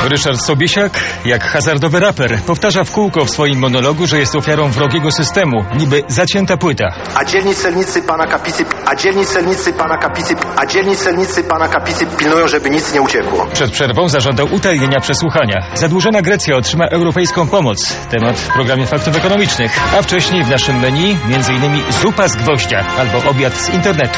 Ryszard Sobiesiak, jak hazardowy raper, powtarza w kółko w swoim monologu, że jest ofiarą wrogiego systemu, niby zacięta płyta. A dzielni celnicy pana kapisy pilnują, żeby nic nie uciekło. Przed przerwą zażądał utajnienia przesłuchania. Zadłużona Grecja otrzyma europejską pomoc. Temat w programie Faktów Ekonomicznych. A wcześniej w naszym menu m.in. zupa z gwoździa albo obiad z internetu.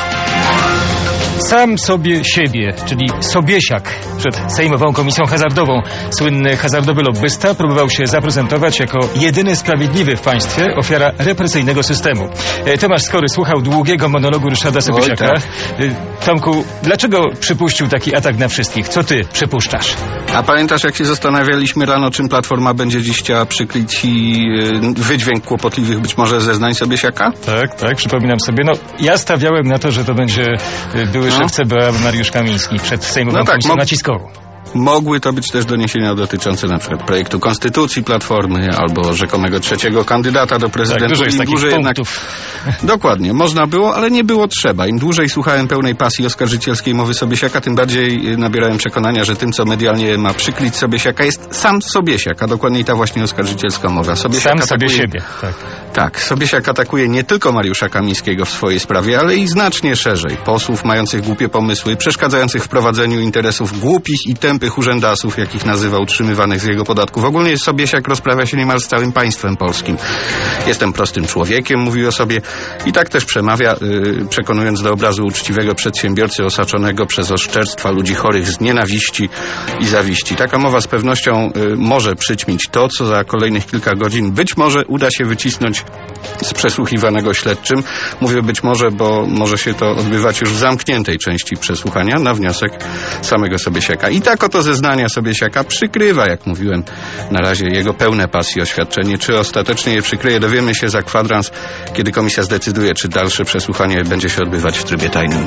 Sam sobie siebie, czyli Sobiesiak, przed Sejmową Komisją Hazardową. Słynny hazardowy lobbysta próbował się zaprezentować jako jedyny sprawiedliwy w państwie, ofiara represyjnego systemu. Tomasz Skory słuchał długiego monologu Ryszarda Sobiesiaka. Tak. Tomku, dlaczego przypuścił taki atak na wszystkich? Co ty przypuszczasz? A pamiętasz, jak się zastanawialiśmy rano, czym Platforma będzie dziś chciała przykryć wydźwięk kłopotliwych być może zeznań Sobiesiaka? Tak, przypominam sobie. No, ja stawiałem na to, że to będzie były szef CBA Mariusz Kamiński przed Sejmową Komisją naciskową. Mogły to być też doniesienia dotyczące na przykład projektu Konstytucji Platformy albo rzekomego trzeciego kandydata do prezydenta. Tak, dużo jest takich punktów. Dokładnie, można było, ale nie było trzeba. Im dłużej słuchałem pełnej pasji oskarżycielskiej mowy Sobiesiaka, tym bardziej nabierałem przekonania, że tym, co medialnie ma przykryć Sobiesiaka, jest sam Sobiesiak, a dokładniej ta właśnie oskarżycielska mowa. Sobiesiak sobie siebie. Tak, Sobiesiak atakuje nie tylko Mariusza Kamińskiego w swojej sprawie, ale i znacznie szerzej. Posłów mających głupie pomysły, przeszkadzających w prowadzeniu interesów głupich i tępych urzędasów, jakich nazywa, utrzymywanych z jego podatków. Ogólnie Sobiesiak rozprawia się niemal z całym państwem polskim. Jestem prostym człowiekiem, mówi o sobie, i tak też przemawia, przekonując do obrazu uczciwego przedsiębiorcy osaczonego przez oszczerstwa ludzi chorych z nienawiści i zawiści. Taka mowa z pewnością może przyćmić to, co za kolejnych kilka godzin być może uda się wycisnąć z przesłuchiwanego śledczym. Mówię być może, bo może się to odbywać już w zamkniętej części przesłuchania na wniosek samego Sobiesiaka. I tak oto zeznania Sobiesiaka przykrywa, jak mówiłem, na razie jego pełne pasji oświadczenie. Czy ostatecznie je przykryje, dowiemy się za kwadrans, kiedy komisja zdecyduje, czy dalsze przesłuchanie będzie się odbywać w trybie tajnym.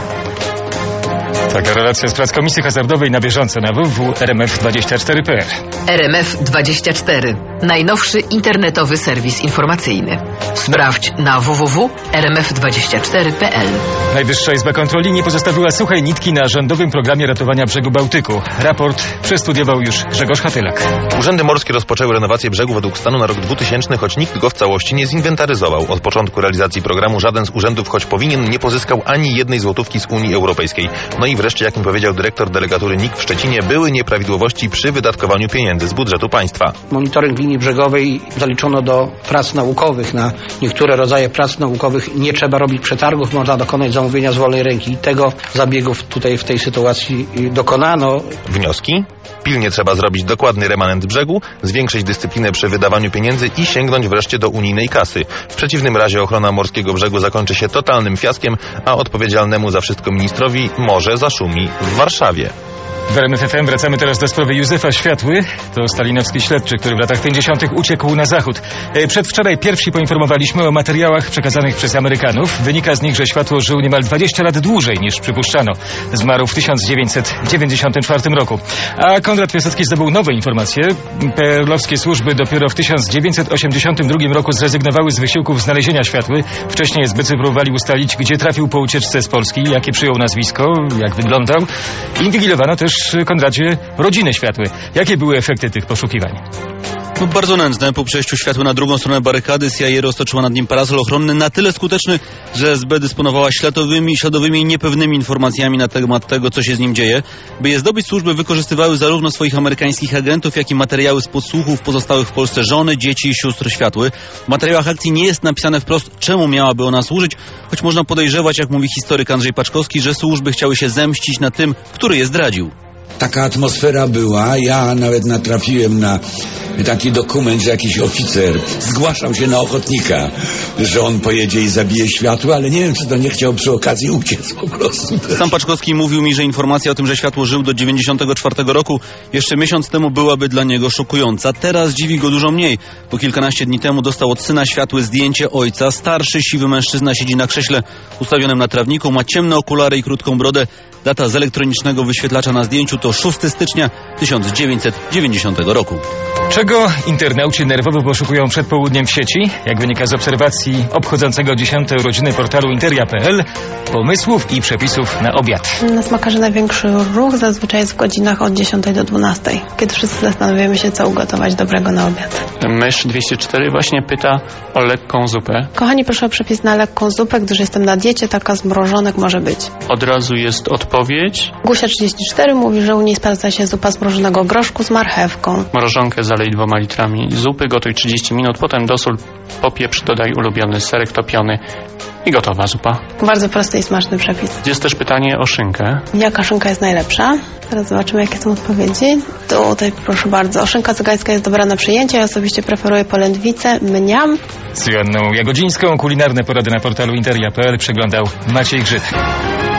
Taka relacja z prac Komisji Hazardowej na bieżąco na www.rmf24.pl. RMF24. Najnowszy internetowy serwis informacyjny. Sprawdź na www.rmf24.pl. Najwyższa Izba Kontroli nie pozostawiła suchej nitki na rządowym programie ratowania brzegu Bałtyku. Raport przestudiował już Grzegorz Hatylak. Urzędy morskie rozpoczęły renowację brzegu według stanu na rok 2000, choć nikt go w całości nie zinwentaryzował. Od początku realizacji programu żaden z urzędów, choć powinien, nie pozyskał ani jednej złotówki z Unii Europejskiej. No i wreszcie, jak mi powiedział dyrektor delegatury NIK w Szczecinie, były nieprawidłowości przy wydatkowaniu pieniędzy z budżetu państwa. Monitoring linii brzegowej zaliczono do prac naukowych. Na niektóre rodzaje prac naukowych nie trzeba robić przetargów, można dokonać zamówienia z wolnej ręki. Tego zabiegów tutaj w tej sytuacji dokonano. Wnioski? Pilnie trzeba zrobić dokładny remanent brzegu, zwiększyć dyscyplinę przy wydawaniu pieniędzy i sięgnąć wreszcie do unijnej kasy. W przeciwnym razie ochrona morskiego brzegu zakończy się totalnym fiaskiem, a odpowiedzialnemu za wszystko ministrowi może zaszumi w Warszawie. W RMF FM wracamy teraz do sprawy Józefa Światły. To stalinowski śledczy, który w latach 50. uciekł na zachód. Przedwczoraj pierwsi poinformowaliśmy o materiałach przekazanych przez Amerykanów. Wynika z nich, że Światło żył niemal 20 lat dłużej niż przypuszczano. Zmarł w 1994 roku. A Konrad Piasecki zdobył nowe informacje. PRL-owskie służby dopiero w 1982 roku zrezygnowały z wysiłków znalezienia Światły. Wcześniej SBC próbowali ustalić, gdzie trafił po ucieczce z Polski, jakie przyjął nazwisko, jak wyglądał. Inwigilowano też, Konradzie, rodzinę Światły. Jakie były efekty tych poszukiwań? No, bardzo nędzne. Po przejściu Światły na drugą stronę barykady CIA roztoczyła nad nim parasol ochronny na tyle skuteczny, że SB dysponowała śladowymi i niepewnymi informacjami na temat tego, co się z nim dzieje. By je zdobyć, służby wykorzystywały zarówno swoich amerykańskich agentów, jak i materiały z podsłuchów pozostałych w Polsce żony, dzieci i sióstr Światły. W materiałach akcji nie jest napisane wprost, czemu miałaby ona służyć, choć można podejrzewać, jak mówi historyk Andrzej Paczkowski, że służby chciały się zemścić na tym, który je zdradził. Taka atmosfera była. Ja nawet natrafiłem na taki dokument, że jakiś oficer zgłaszał się na ochotnika, że on pojedzie i zabije Światło, ale nie wiem, czy to nie chciał przy okazji uciec po prostu. Sam Paczkowski mówił mi, że informacja o tym, że Światło żył do 94 roku, jeszcze miesiąc temu byłaby dla niego szokująca. Teraz dziwi go dużo mniej. Po kilkanaście dni temu dostał od syna Światły zdjęcie ojca. Starszy, siwy mężczyzna siedzi na krześle ustawionym na trawniku, ma ciemne okulary i krótką brodę. Data z elektronicznego wyświetlacza na zdjęciu to 6 stycznia 1990 roku. Czego internauci nerwowo poszukują przed południem w sieci? Jak wynika z obserwacji obchodzącego 10. urodziny portalu interia.pl, pomysłów i przepisów na obiad. Na smakarze największy ruch zazwyczaj jest w godzinach od 10 do 12, kiedy wszyscy zastanawiamy się, co ugotować dobrego na obiad. Mysz 204 właśnie pyta o lekką zupę. Kochani, proszę o przepis na lekką zupę, gdyż jestem na diecie, taka z mrożonek może być. Od razu jest odpowiedź. Gusia 34 mówi, że u niej sprawdza się zupa z mrożonego groszku z marchewką. Mrożonkę zalej 2 litrami zupy, gotuj 30 minut, potem dosól, popieprz, dodaj ulubiony serek topiony i gotowa zupa. Bardzo prosty i smaczny przepis. Jest też pytanie o szynkę. Jaka szynka jest najlepsza? Teraz zobaczymy, jakie są odpowiedzi. Tutaj proszę bardzo. Szynka cygańska jest dobra na przyjęcie. Ja osobiście preferuję polędwicę. Mniam. Z Joanną Jagodzińską kulinarne porady na portalu interia.pl przeglądał Maciej Grzyb.